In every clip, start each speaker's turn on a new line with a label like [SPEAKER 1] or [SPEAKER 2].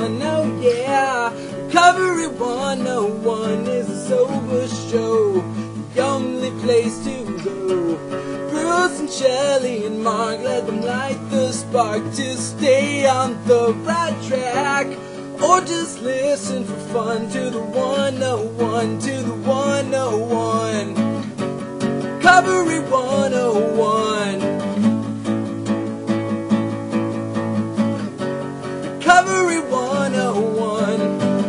[SPEAKER 1] 101, oh yeah. Recovery 101 is a sober show, the only place to go. Bruce and Shelley and Mark, let them light the spark to stay on the right track. Or just listen for fun to the 101, to the 101. Recovery 101. Recovery 101.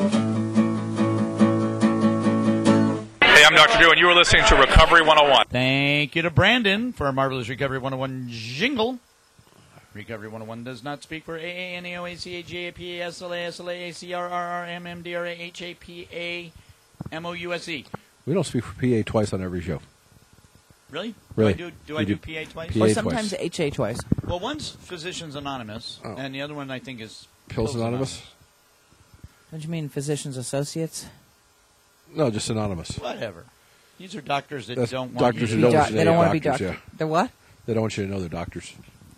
[SPEAKER 2] Hey, I'm Dr. Drew, and you are listening to Recovery 101.
[SPEAKER 3] Thank you to Brandon for a marvelous Recovery 101 jingle. Recovery 101 does not speak for AA, NAO, ACA, GAPA, SLA, SLA, ACRRR, MMDRA, HAPA, MOUSE.
[SPEAKER 4] We don't speak for PA twice on every show.
[SPEAKER 3] Really?
[SPEAKER 4] Really?
[SPEAKER 3] Do I do PA twice?
[SPEAKER 4] PA
[SPEAKER 5] Or sometimes HA twice.
[SPEAKER 3] Well, one's Physicians Anonymous, and the other one I think is
[SPEAKER 4] Pills Anonymous?
[SPEAKER 5] Don't you mean Physicians Associates?
[SPEAKER 4] No, just Anonymous.
[SPEAKER 3] Whatever. These are doctors that
[SPEAKER 4] That's
[SPEAKER 3] don't want
[SPEAKER 4] doctors
[SPEAKER 3] you
[SPEAKER 4] who
[SPEAKER 3] to
[SPEAKER 4] don't want you to
[SPEAKER 5] They
[SPEAKER 4] know
[SPEAKER 5] don't
[SPEAKER 4] they're
[SPEAKER 5] want to be
[SPEAKER 4] doctors,
[SPEAKER 5] doctors. They're what?
[SPEAKER 4] They don't want you to know they're doctors.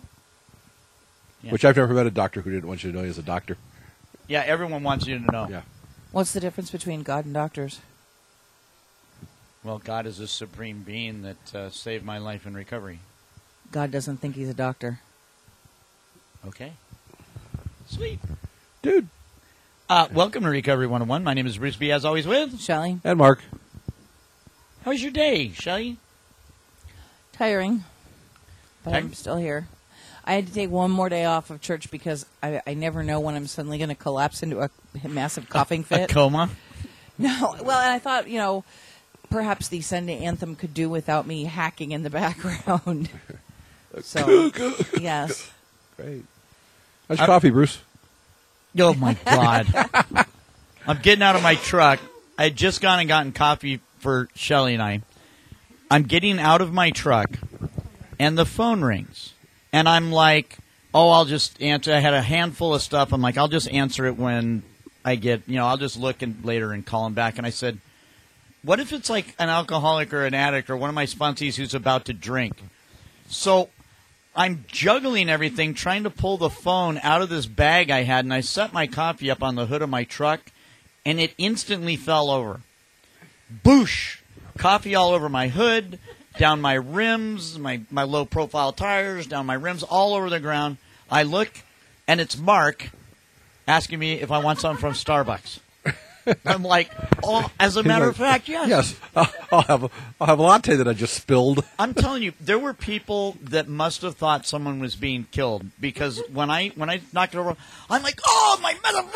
[SPEAKER 3] Yeah.
[SPEAKER 4] Which I've never met a doctor who didn't want you to know he was a doctor.
[SPEAKER 3] Yeah, everyone wants you to know.
[SPEAKER 4] Yeah.
[SPEAKER 5] What's the difference between God and doctors?
[SPEAKER 3] Well, God is a supreme being that saved my life in recovery.
[SPEAKER 5] God doesn't think he's a doctor.
[SPEAKER 3] Okay. Sweet.
[SPEAKER 4] Dude.
[SPEAKER 3] Welcome to Recovery 101. My name is Bruce B. As always with.
[SPEAKER 5] Shelley?
[SPEAKER 4] And Mark.
[SPEAKER 3] How was your day, Shelley?
[SPEAKER 5] Tiring. But
[SPEAKER 3] Tiring?
[SPEAKER 5] I'm still here. I had to take one more day off of church because I never know when I'm suddenly going to collapse into a massive coughing
[SPEAKER 3] A
[SPEAKER 5] fit.
[SPEAKER 3] coma?
[SPEAKER 5] No. Well, and I thought, perhaps the Sunday anthem could do without me hacking in the background. So, yes.
[SPEAKER 4] Great. How's your coffee, Bruce?
[SPEAKER 3] Oh, my God. I'm getting out of my truck. I had just gone and gotten coffee for Shelley and I. I'm getting out of my truck, and the phone rings. And I'm like, I'll just answer. I had a handful of stuff. I'm like, I'll just answer it when I get, I'll just look later and call him back. And I said, what if it's like an alcoholic or an addict or one of my sponsees who's about to drink? So I'm juggling everything, trying to pull the phone out of this bag I had, and I set my coffee up on the hood of my truck, and it instantly fell over. Boosh! Coffee all over my hood, down my rims, my low-profile tires, down my rims, all over the ground. I look, and it's Mark asking me if I want something from Starbucks. I'm like, as a matter of fact, yes.
[SPEAKER 4] Yes. I'll have a latte that I just spilled.
[SPEAKER 3] I'm telling you, there were people that must have thought someone was being killed because when I knocked it over, I'm like, oh, my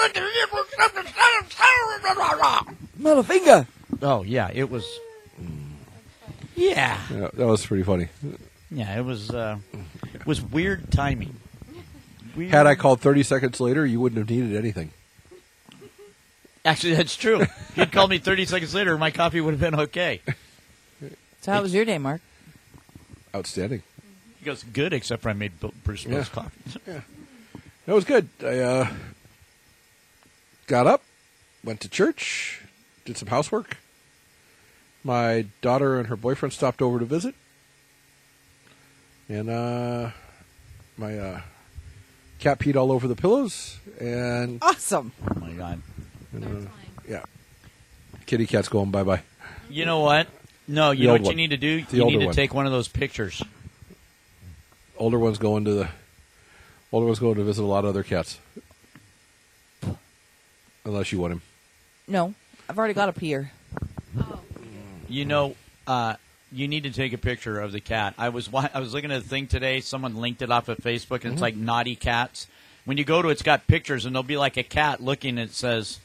[SPEAKER 5] Middle finger.
[SPEAKER 3] Oh, yeah, it was. Yeah.
[SPEAKER 4] Yeah, that was pretty funny.
[SPEAKER 3] Yeah, it was weird timing. Weird.
[SPEAKER 4] Had I called 30 seconds later, you wouldn't have needed anything.
[SPEAKER 3] Actually, that's true. If you'd called me 30 seconds later, my coffee would have been okay.
[SPEAKER 5] So how was your day, Mark?
[SPEAKER 4] Outstanding.
[SPEAKER 3] He goes, good, except for I made Bruce Bill's coffee.
[SPEAKER 4] Yeah. That was good. I got up, went to church, did some housework. My daughter and her boyfriend stopped over to visit. And my cat peed all over the pillows. And
[SPEAKER 5] Awesome.
[SPEAKER 3] Oh, my God.
[SPEAKER 4] yeah. Kitty cat's going bye-bye.
[SPEAKER 3] You know what? No, you know what you need to do? You need to take one of those pictures.
[SPEAKER 4] Older one's going to visit a lot of other cats. Unless you want him.
[SPEAKER 5] No, I've already got a peer.
[SPEAKER 3] You need to take a picture of the cat. I was looking at a thing today. Someone linked it off of Facebook, and it's like naughty cats. When you go to it, it's got pictures, and there'll be like a cat looking, and it says,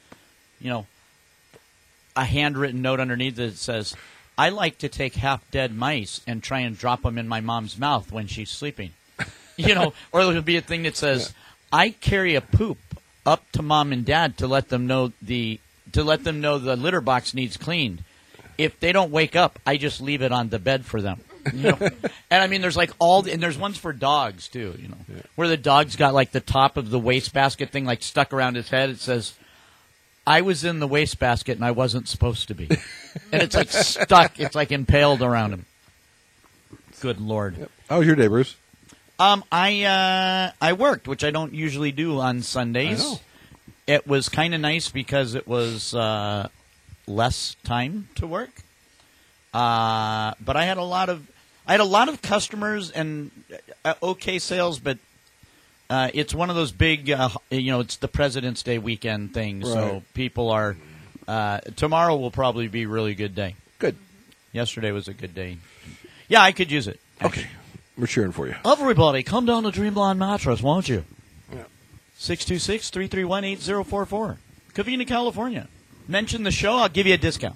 [SPEAKER 3] a handwritten note underneath that says, I like to take half-dead mice and try and drop them in my mom's mouth when she's sleeping. Or there'll be a thing that says, I carry a poop up to mom and dad to let them know the litter box needs cleaned. If they don't wake up, I just leave it on the bed for them. And I mean, there's like and there's ones for dogs too, where the dog's got like the top of the wastebasket thing like stuck around his head. It says, I was in the wastebasket and I wasn't supposed to be. And it's like stuck. It's like impaled around him. Good Lord.
[SPEAKER 4] Yep. How was your day, Bruce?
[SPEAKER 3] I worked, which I don't usually do on Sundays.
[SPEAKER 4] I know.
[SPEAKER 3] it was kind of nice because it was less time to work. But I had a lot of customers and okay sales, but it's one of those big, it's the President's Day weekend thing, so
[SPEAKER 4] Right.
[SPEAKER 3] people are. Tomorrow will probably be a really good day.
[SPEAKER 4] Good.
[SPEAKER 3] Yesterday was a good day. Yeah, I could use it.
[SPEAKER 4] Okay. We're cheering for you.
[SPEAKER 3] Everybody, come down to Dreamline Mattress, won't you?
[SPEAKER 4] Yeah.
[SPEAKER 3] 626-331-8044. Covina, California. Mention the show, I'll give you a discount.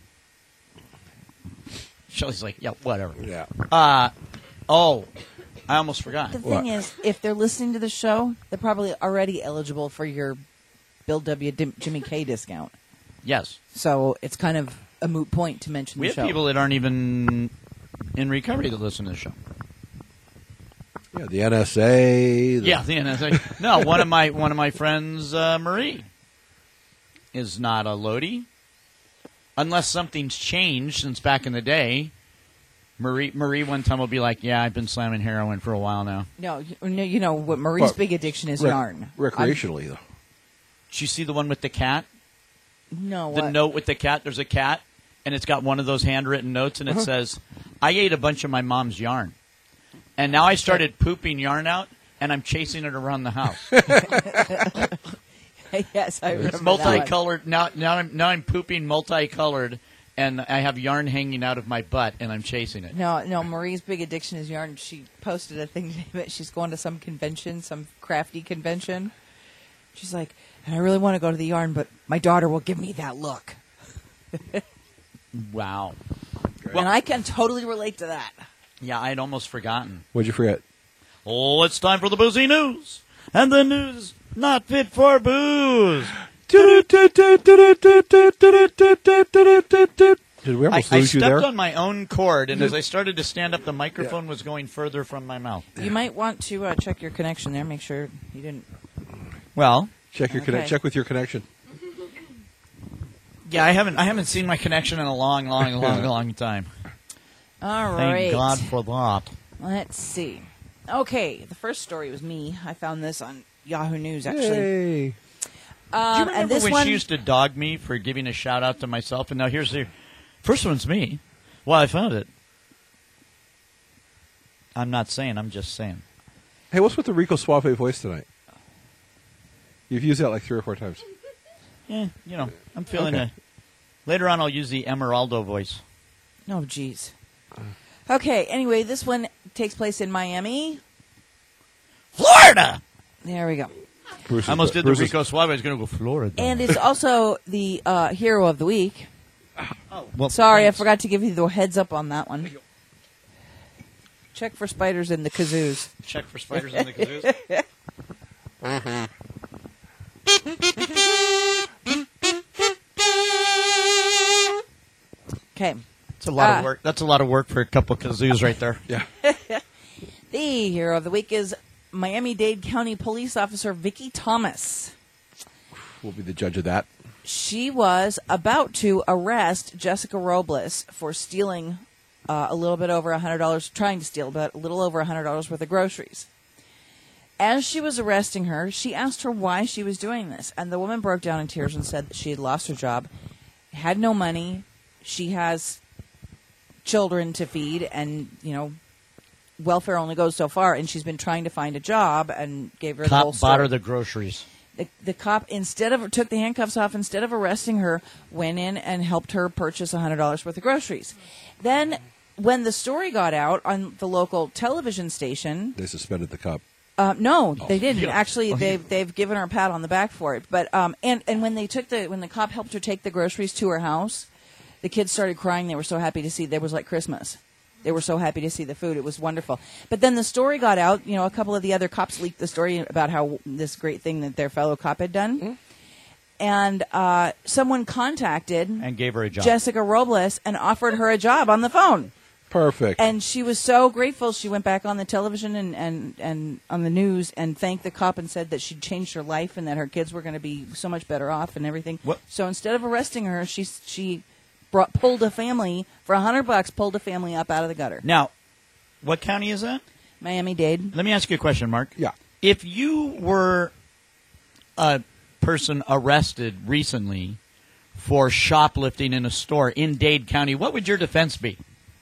[SPEAKER 3] Shelly's like, yeah, whatever.
[SPEAKER 4] Yeah.
[SPEAKER 3] I almost forgot.
[SPEAKER 5] The thing is, if they're listening to the show, they're probably already eligible for your Bill W. Jimmy K discount.
[SPEAKER 3] Yes.
[SPEAKER 5] So it's kind of a moot point to mention
[SPEAKER 3] We
[SPEAKER 5] the
[SPEAKER 3] have
[SPEAKER 5] show.
[SPEAKER 3] people that aren't even in recovery that listen to the show.
[SPEAKER 4] Yeah, the NSA.
[SPEAKER 3] Yeah, the NSA. No, one of my friends, Marie, is not a Lodi. Unless something's changed since back in the day. Marie one time will be like, yeah, I've been slamming heroin for a while now.
[SPEAKER 5] No, you know what Marie's
[SPEAKER 4] But
[SPEAKER 5] big addiction is yarn.
[SPEAKER 4] Recreationally, though.
[SPEAKER 3] Did you see the one with the cat?
[SPEAKER 5] No,
[SPEAKER 3] The
[SPEAKER 5] what?
[SPEAKER 3] note with the cat, there's a cat, and it's got one of those handwritten notes, and it says, I ate a bunch of my mom's yarn. And now I started pooping yarn out, and I'm chasing it around the house.
[SPEAKER 5] Yes, I remember
[SPEAKER 3] It's
[SPEAKER 5] that one.
[SPEAKER 3] multicolored. Now I'm pooping multicolored, and I have yarn hanging out of my butt, and I'm chasing it.
[SPEAKER 5] No, Marie's big addiction is yarn. She posted a thing that she's going to some convention, some crafty convention. She's like, and I really want to go to the yarn, but my daughter will give me that look.
[SPEAKER 3] Wow.
[SPEAKER 5] And I can totally relate to that.
[SPEAKER 3] Yeah, I'd almost forgotten.
[SPEAKER 4] What'd you forget?
[SPEAKER 3] Oh, it's time for the boozy news, and the news not fit for booze.
[SPEAKER 4] Did we
[SPEAKER 3] I
[SPEAKER 4] almost lose you
[SPEAKER 3] stepped
[SPEAKER 4] there?
[SPEAKER 3] on my own cord, and as I started to stand up, the microphone was going further from my mouth.
[SPEAKER 5] You might want to check your connection there. Make sure you didn't.
[SPEAKER 3] Well,
[SPEAKER 4] Check your
[SPEAKER 5] Okay.
[SPEAKER 4] check with your connection.
[SPEAKER 3] yeah, I haven't seen my connection in a long time.
[SPEAKER 5] All
[SPEAKER 3] Thank
[SPEAKER 5] right.
[SPEAKER 3] God for that.
[SPEAKER 5] Let's see. Okay, the first story was me. I found this on Yahoo News, actually.
[SPEAKER 4] Yay.
[SPEAKER 3] Do you remember
[SPEAKER 5] and this
[SPEAKER 3] when
[SPEAKER 5] one,
[SPEAKER 3] she used to dog me for giving a shout out to myself? And now here's the first one's me. Well, I found it. I'm not saying. I'm just saying.
[SPEAKER 4] Hey, what's with the Rico Suave voice tonight? You've used that like 3 or 4 times.
[SPEAKER 3] Yeah, I'm feeling
[SPEAKER 4] Okay.
[SPEAKER 3] it. Later on, I'll use the Emeraldo voice.
[SPEAKER 5] oh, jeez. Okay, anyway, this one takes place in Miami.
[SPEAKER 3] Florida.
[SPEAKER 5] There we go.
[SPEAKER 4] Bruce
[SPEAKER 3] I almost did the
[SPEAKER 4] Bruce
[SPEAKER 3] Rico Suave. I was going to go Florida.
[SPEAKER 5] And it's also the hero of the week.
[SPEAKER 3] Well,
[SPEAKER 5] Sorry,
[SPEAKER 3] thanks.
[SPEAKER 5] I forgot to give you the heads up on that one. Check for spiders in the kazoos.
[SPEAKER 3] Check for spiders in the kazoos.
[SPEAKER 5] Okay.
[SPEAKER 3] That's a lot of work. That's a lot of work for a couple kazoos right there.
[SPEAKER 4] Yeah.
[SPEAKER 5] The hero of the week is Miami-Dade County Police Officer Vicki Thomas.
[SPEAKER 4] We'll be the judge of that.
[SPEAKER 5] She was about to arrest Jessica Robles for stealing a little bit over $100, trying to steal about a little over $100 worth of groceries. As she was arresting her, she asked her why she was doing this. And the woman broke down in tears and said that she had lost her job, had no money, she has children to feed, and, welfare only goes so far, and she's been trying to find a job and gave her the whole
[SPEAKER 3] Cop
[SPEAKER 5] story.
[SPEAKER 3] bought her the groceries.
[SPEAKER 5] The cop, took the handcuffs off, instead of arresting her, went in and helped her purchase $100 worth of groceries. Then, when the story got out on the local television station,
[SPEAKER 4] They suspended the cop.
[SPEAKER 5] no, they didn't. Actually, they've given her a pat on the back for it. But and when the cop helped her take the groceries to her house, the kids started crying. They were so happy to see. It was like Christmas. They were so happy to see the food. It was wonderful. But then the story got out. A couple of the other cops leaked the story about how this great thing that their fellow cop had done. And someone contacted
[SPEAKER 3] And gave her a job.
[SPEAKER 5] Jessica Robles and offered her a job on the phone.
[SPEAKER 4] Perfect.
[SPEAKER 5] And she was so grateful. She went back on the television and on the news and thanked the cop and said that she'd changed her life and that her kids were going to be so much better off and everything.
[SPEAKER 3] What?
[SPEAKER 5] So instead of arresting her, she pulled a family for $100. Pulled a family up out of the gutter.
[SPEAKER 3] Now, what county is that?
[SPEAKER 5] Miami-Dade.
[SPEAKER 3] Let me ask you a question, Mark.
[SPEAKER 4] Yeah.
[SPEAKER 3] If you were a person arrested recently for shoplifting in a store in Dade County, what would your defense be?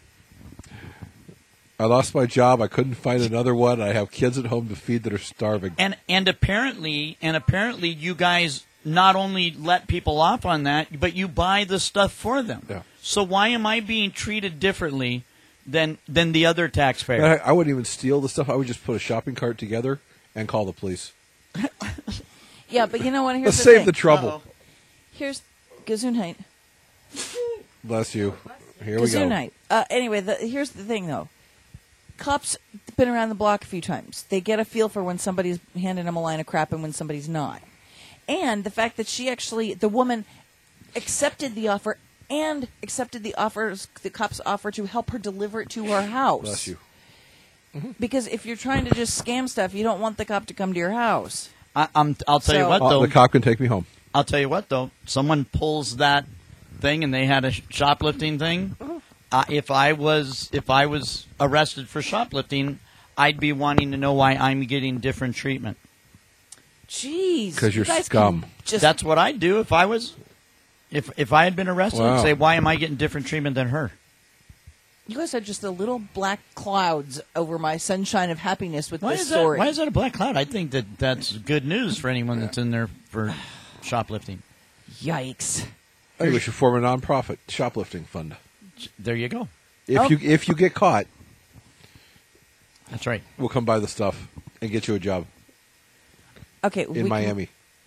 [SPEAKER 4] I lost my job. I couldn't find another one. I have kids at home to feed that are starving.
[SPEAKER 3] And apparently you guys not only let people off on that, but you buy the stuff for them.
[SPEAKER 4] Yeah.
[SPEAKER 3] So why am I being treated differently than the other taxpayer?
[SPEAKER 4] I wouldn't even steal the stuff. I would just put a shopping cart together and call the police.
[SPEAKER 5] Yeah, but you know what? Here's
[SPEAKER 4] Let's
[SPEAKER 5] the
[SPEAKER 4] save
[SPEAKER 5] thing.
[SPEAKER 4] the trouble.
[SPEAKER 3] Uh-oh.
[SPEAKER 5] Here's Gesundheit.
[SPEAKER 4] Bless you. Here we go.
[SPEAKER 5] Gesundheit. Anyway, here's the thing, though. Cops have been around the block a few times. They get a feel for when somebody's handing them a line of crap and when somebody's not. And the fact that the woman accepted the offer and accepted the cop's offer to help her deliver it to her house.
[SPEAKER 4] Bless you.
[SPEAKER 5] Because if you're trying to just scam stuff, you don't want the cop to come to your house.
[SPEAKER 3] I'll tell you what,
[SPEAKER 4] Oh,
[SPEAKER 3] though.
[SPEAKER 4] the cop can take me home.
[SPEAKER 3] I'll tell you what, though. Someone pulls that thing and they had a shoplifting thing. If I was arrested for shoplifting, I'd be wanting to know why I'm getting different treatment.
[SPEAKER 5] Jeez.
[SPEAKER 4] 'Cause you're
[SPEAKER 5] you guys
[SPEAKER 4] scum.
[SPEAKER 5] can Just,
[SPEAKER 3] That's what I'd do if I was. If I had been arrested,
[SPEAKER 4] Wow.
[SPEAKER 3] I'd say, why am I getting different treatment than her?
[SPEAKER 5] you guys had just the little black clouds over my sunshine of happiness with
[SPEAKER 3] Why
[SPEAKER 5] this
[SPEAKER 3] is
[SPEAKER 5] story.
[SPEAKER 3] that? Why is that a black cloud? I think that's good news for anyone that's in there for shoplifting.
[SPEAKER 5] Yikes.
[SPEAKER 4] I think we should form a nonprofit shoplifting fund.
[SPEAKER 3] There you go.
[SPEAKER 4] If you get caught,
[SPEAKER 3] That's right.
[SPEAKER 4] we'll come buy the stuff and get you a job
[SPEAKER 5] Okay,
[SPEAKER 4] in Miami.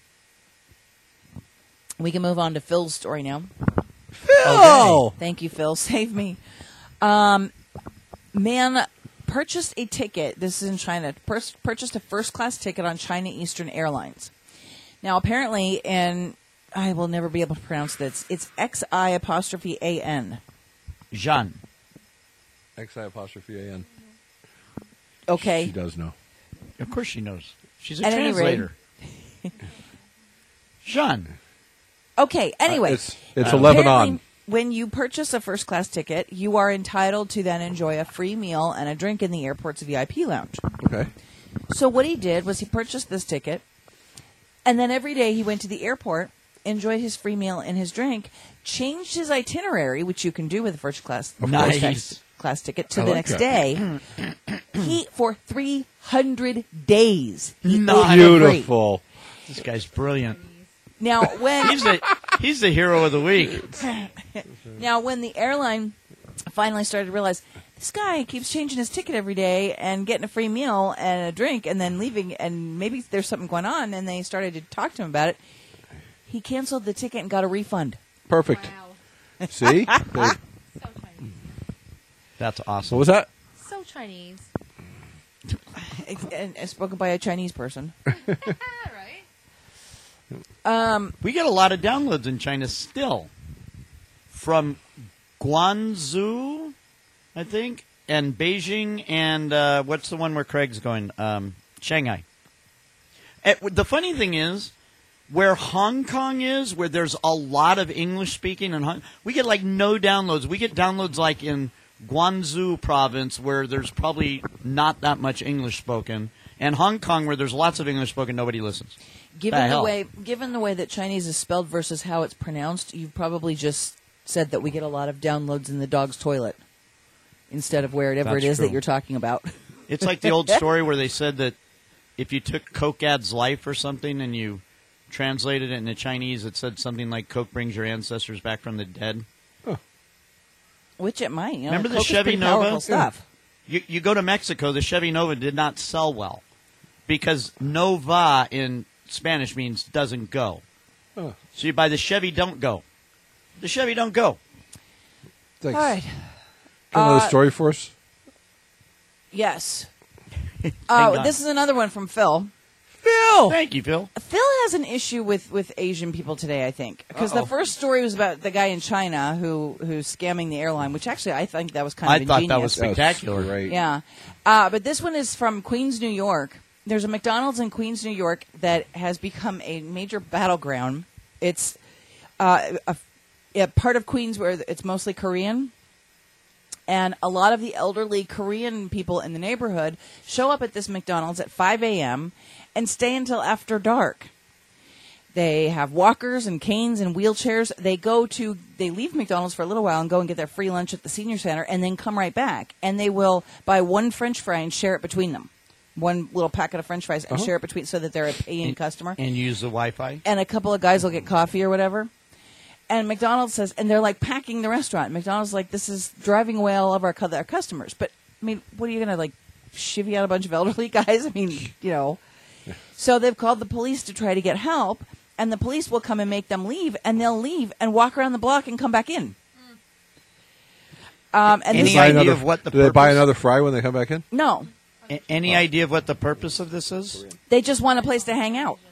[SPEAKER 5] We can move on to Phil's story now.
[SPEAKER 3] Phil!
[SPEAKER 5] Thank you, Phil. Save me. Man purchased a ticket. This is in China. Purchased a first-class ticket on China Eastern Airlines. Now, apparently, and I will never be able to pronounce this. It's XI''AN.
[SPEAKER 3] Jean.
[SPEAKER 4] XI''AN.
[SPEAKER 5] Okay.
[SPEAKER 4] She does know.
[SPEAKER 3] Of course she knows. She's a
[SPEAKER 5] At any rate-
[SPEAKER 3] translator. Jean.
[SPEAKER 5] Okay. Anyway,
[SPEAKER 4] It's a Lebanon.
[SPEAKER 5] apparently, when you purchase a first-class ticket, you are entitled to then enjoy a free meal and a drink in the airport's VIP lounge.
[SPEAKER 4] Okay.
[SPEAKER 5] So what he did was he purchased this ticket, and then every day he went to the airport, enjoyed his free meal and his drink, changed his itinerary, which you can do with a first-class
[SPEAKER 3] Nice.
[SPEAKER 5] class ticket, to
[SPEAKER 4] I
[SPEAKER 5] the
[SPEAKER 4] like
[SPEAKER 5] next
[SPEAKER 4] that.
[SPEAKER 5] day. For 300 days, he ate
[SPEAKER 3] Nice.
[SPEAKER 5] for free.
[SPEAKER 4] Beautiful.
[SPEAKER 3] This guy's brilliant.
[SPEAKER 5] Now, when
[SPEAKER 3] He's the hero of the week.
[SPEAKER 5] when the airline finally started to realize this guy keeps changing his ticket every day and getting a free meal and a drink and then leaving, and maybe there's something going on, and they started to talk to him about it, he canceled the ticket and got a refund.
[SPEAKER 4] Perfect.
[SPEAKER 6] Wow.
[SPEAKER 4] See?
[SPEAKER 6] So Chinese.
[SPEAKER 3] That's
[SPEAKER 4] What
[SPEAKER 3] awesome.
[SPEAKER 4] was that?
[SPEAKER 6] So Chinese.
[SPEAKER 5] And spoken by a Chinese person.
[SPEAKER 6] Right?
[SPEAKER 3] We get a lot of downloads in China still. From Guangzhou, I think, and Beijing, and what's the one where Craig's going? Shanghai. The funny thing is, where Hong Kong is, where there's a lot of English speaking, and we get like no downloads. We get downloads like in Guangzhou province, where there's probably not that much English spoken, and Hong Kong, where there's lots of English spoken, nobody listens.
[SPEAKER 5] Given
[SPEAKER 3] hell?
[SPEAKER 5] the way that Chinese is spelled versus how it's pronounced, you've probably just said that we get a lot of downloads in the dog's toilet instead of wherever
[SPEAKER 3] That's
[SPEAKER 5] it is
[SPEAKER 3] true.
[SPEAKER 5] that you're talking about.
[SPEAKER 3] It's like the old story where they said that if you took Kokad's life or something and you translated it into Chinese, it said something like Coke brings your ancestors back from the dead.
[SPEAKER 5] Which it might. You know,
[SPEAKER 3] Remember the
[SPEAKER 5] Coke is
[SPEAKER 3] Chevy
[SPEAKER 5] pretty
[SPEAKER 3] Nova?
[SPEAKER 5] powerful stuff.
[SPEAKER 3] You go to Mexico, the Chevy Nova did not sell well because Nova in Spanish means doesn't go.
[SPEAKER 4] Oh.
[SPEAKER 3] So you buy the Chevy Don't Go. The Chevy Don't Go.
[SPEAKER 4] Thanks.
[SPEAKER 5] All right.
[SPEAKER 4] Got another story for us?
[SPEAKER 5] Yes.
[SPEAKER 3] Hang on.
[SPEAKER 5] This is another one from Phil.
[SPEAKER 3] Phil! Thank you, Phil.
[SPEAKER 5] Phil has an issue with Asian people today, I think, because the first story was about the guy in China who's scamming the airline, which actually I think that was kind of
[SPEAKER 3] I thought
[SPEAKER 5] ingenious.
[SPEAKER 3] that was spectacular.
[SPEAKER 4] Great.
[SPEAKER 5] Yeah. But this one is from Queens, New York. There's a McDonald's in Queens, New York that has become a major battleground. It's a part of Queens where it's mostly Korean. And a lot of the elderly Korean people in the neighborhood show up at this McDonald's at 5 a.m. and stay until after dark. They have walkers and canes and wheelchairs. They leave McDonald's for a little while and go and get their free lunch at the senior center and then come right back. And they will buy one French fry and share it between them. One little packet of French fries and share it between so that they're a paying customer.
[SPEAKER 3] And use the Wi-Fi.
[SPEAKER 5] And a couple of guys will get coffee or whatever. And McDonald's says, and they're like packing the restaurant. McDonald's like, this is driving away all of our customers. But, I mean, what are you going to, like, shivvy out a bunch of elderly guys? I mean, you know. So they've called the police to try to get help. And the police will come and make them leave, and they'll leave and walk around the block and come back in. And
[SPEAKER 3] Any
[SPEAKER 5] this,
[SPEAKER 3] idea of what the
[SPEAKER 4] Do they buy
[SPEAKER 3] purpose-
[SPEAKER 4] another fry when they come back in?
[SPEAKER 5] no,
[SPEAKER 3] Any idea of what the purpose of this is?
[SPEAKER 5] they just want a place to hang out.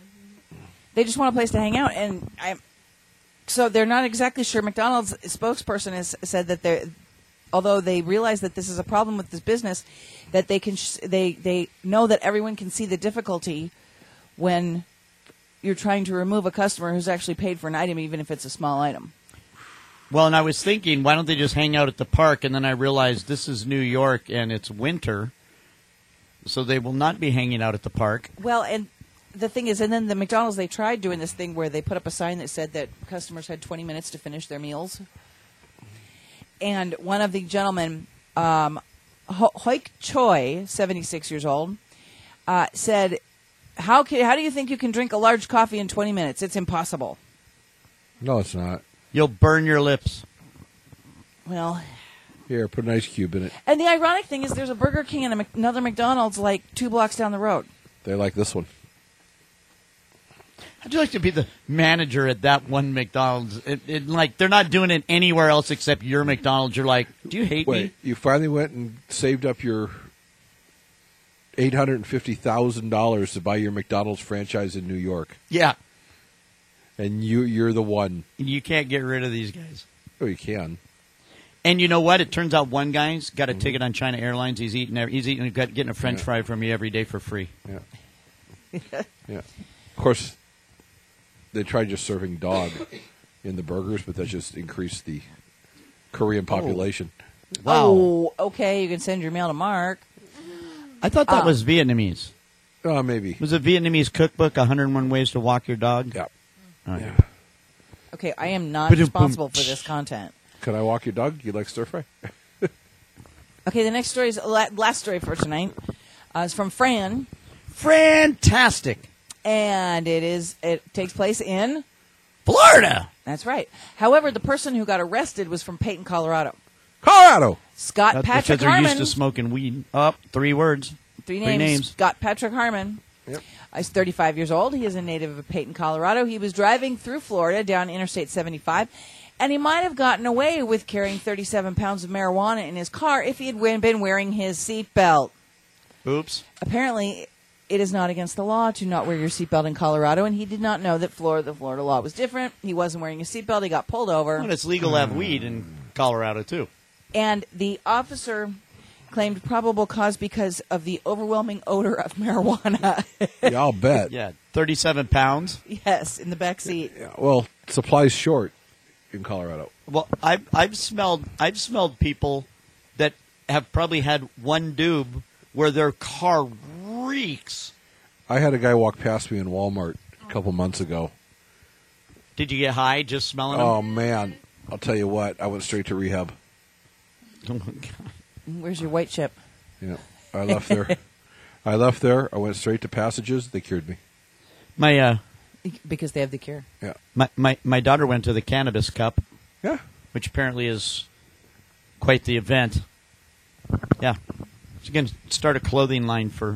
[SPEAKER 5] And so they're not exactly sure. McDonald's spokesperson has said that although they realize that this is a problem with this business, that they know that everyone can see the difficulty when you're trying to remove a customer who's actually paid for an item, even if it's a small item.
[SPEAKER 3] Well, and I was thinking, why don't they just hang out at the park? And then I realized this is New York and it's winter, so they will not be hanging out at the park.
[SPEAKER 5] Well, and the thing is, and then the McDonald's, they tried doing this thing where they put up a sign that said that customers had 20 minutes to finish their meals. And one of the gentlemen, Hoik Choi, 76 years old, said, How do you think you can drink a large coffee in 20 minutes? It's impossible.
[SPEAKER 4] No, it's not.
[SPEAKER 3] You'll burn your lips.
[SPEAKER 5] Well,
[SPEAKER 4] Here, put an ice cube in it.
[SPEAKER 5] and the ironic thing is there's a Burger King and another McDonald's like 2 blocks down the road.
[SPEAKER 4] They like this one.
[SPEAKER 3] How'd you like to be the manager at that one McDonald's? Like, they're not doing it anywhere else except your McDonald's. You're like, do you hate
[SPEAKER 4] Wait,
[SPEAKER 3] me?
[SPEAKER 4] you finally went and saved up your $850,000 to buy your McDonald's franchise in New York,
[SPEAKER 3] Yeah.
[SPEAKER 4] and you're the one.
[SPEAKER 3] You can't get rid of these guys.
[SPEAKER 4] Oh, you can.
[SPEAKER 3] And you know what? It turns out one guy's got a ticket on China Airlines. He's getting a French
[SPEAKER 4] Yeah.
[SPEAKER 3] fry from you every day for free.
[SPEAKER 4] Yeah. Yeah. Of course, they tried just serving dog in the burgers, but that just increased the Korean population.
[SPEAKER 3] Wow.
[SPEAKER 5] Oh, okay. You can send your mail to Mark.
[SPEAKER 3] I thought that was Vietnamese.
[SPEAKER 4] Maybe.
[SPEAKER 3] Was it Vietnamese cookbook, 101 Ways to Walk Your Dog?
[SPEAKER 4] Yeah.
[SPEAKER 3] Oh,
[SPEAKER 4] Yeah.
[SPEAKER 5] Okay, I am not
[SPEAKER 3] Ba-dum-bum.
[SPEAKER 5] responsible for this content.
[SPEAKER 4] Can I walk your dog? You like stir fry?
[SPEAKER 5] Okay, the next story is last story for tonight. It's from Fran,
[SPEAKER 3] Fantastic.
[SPEAKER 5] and it takes place in.
[SPEAKER 3] Florida.
[SPEAKER 5] That's right. However, the person who got arrested was from Peyton, Colorado.
[SPEAKER 4] Colorado.
[SPEAKER 5] Scott
[SPEAKER 3] That's
[SPEAKER 5] Patrick
[SPEAKER 3] because they're
[SPEAKER 5] Harmon.
[SPEAKER 3] used to smoking weed. Up 3 words.
[SPEAKER 5] Three
[SPEAKER 3] Three names.
[SPEAKER 5] Scott Patrick Harmon.
[SPEAKER 4] Yep.
[SPEAKER 5] He's 35 years old. He is a native of Peyton, Colorado. He was driving through Florida down Interstate 75, and he might have gotten away with carrying 37 pounds of marijuana in his car if he had been wearing his seatbelt.
[SPEAKER 3] Oops.
[SPEAKER 5] Apparently, it is not against the law to not wear your seatbelt in Colorado, and he did not know that the Florida law was different. He wasn't wearing a seatbelt. He got pulled over.
[SPEAKER 3] Well, it's legal to have weed in Colorado, too.
[SPEAKER 5] And the officer claimed probable cause because of the overwhelming odor of marijuana.
[SPEAKER 4] Yeah, I'll bet.
[SPEAKER 3] Yeah, 37 pounds.
[SPEAKER 5] Yes, in the back seat.
[SPEAKER 4] Yeah, well, supply's short in Colorado.
[SPEAKER 3] Well, I've smelled people that have probably had one doob where their car reeks.
[SPEAKER 4] I had a guy walk past me in Walmart a couple months ago.
[SPEAKER 3] Did you get high just smelling them?
[SPEAKER 4] Oh, man. I'll tell you what. I went straight to rehab.
[SPEAKER 3] Oh, my God.
[SPEAKER 5] Where's your white chip?
[SPEAKER 4] Yeah. I left there. I went straight to Passages. They cured me.
[SPEAKER 5] Because they have the cure.
[SPEAKER 4] Yeah.
[SPEAKER 3] My daughter went to the Cannabis Cup,
[SPEAKER 4] Yeah.
[SPEAKER 3] which apparently is quite the event. Yeah. She's going to start a clothing line for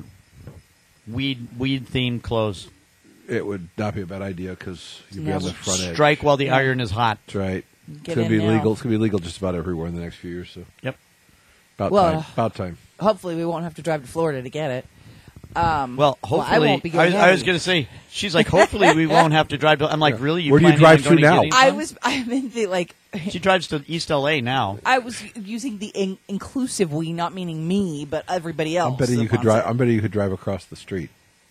[SPEAKER 3] weed-themed clothes.
[SPEAKER 4] It would not be a bad idea because you'd be on the front edge.
[SPEAKER 3] Strike while the iron is hot.
[SPEAKER 4] That's right.
[SPEAKER 5] Get
[SPEAKER 4] It's gonna
[SPEAKER 5] in
[SPEAKER 4] be
[SPEAKER 5] now.
[SPEAKER 4] legal. It's gonna be legal just about everywhere in the next few years. So
[SPEAKER 3] Yep.
[SPEAKER 4] about
[SPEAKER 5] Well,
[SPEAKER 4] time. About time.
[SPEAKER 5] Hopefully, we won't have to drive to Florida to get it.
[SPEAKER 3] Well, hopefully.
[SPEAKER 5] I won't be getting
[SPEAKER 3] I was
[SPEAKER 5] heavy.
[SPEAKER 3] going to say, she's like, hopefully we won't have to drive to. I'm like, really?
[SPEAKER 4] Where do you
[SPEAKER 3] planning
[SPEAKER 4] drive
[SPEAKER 3] on going
[SPEAKER 4] to now?
[SPEAKER 3] getting some?
[SPEAKER 5] I'm in the
[SPEAKER 3] She drives to East L.A. now.
[SPEAKER 5] I was using the inclusive we, not meaning me, but everybody else.
[SPEAKER 4] I'm betting you
[SPEAKER 5] that
[SPEAKER 4] could
[SPEAKER 5] wants
[SPEAKER 4] drive.
[SPEAKER 5] it.
[SPEAKER 4] I'm betting you could drive across the street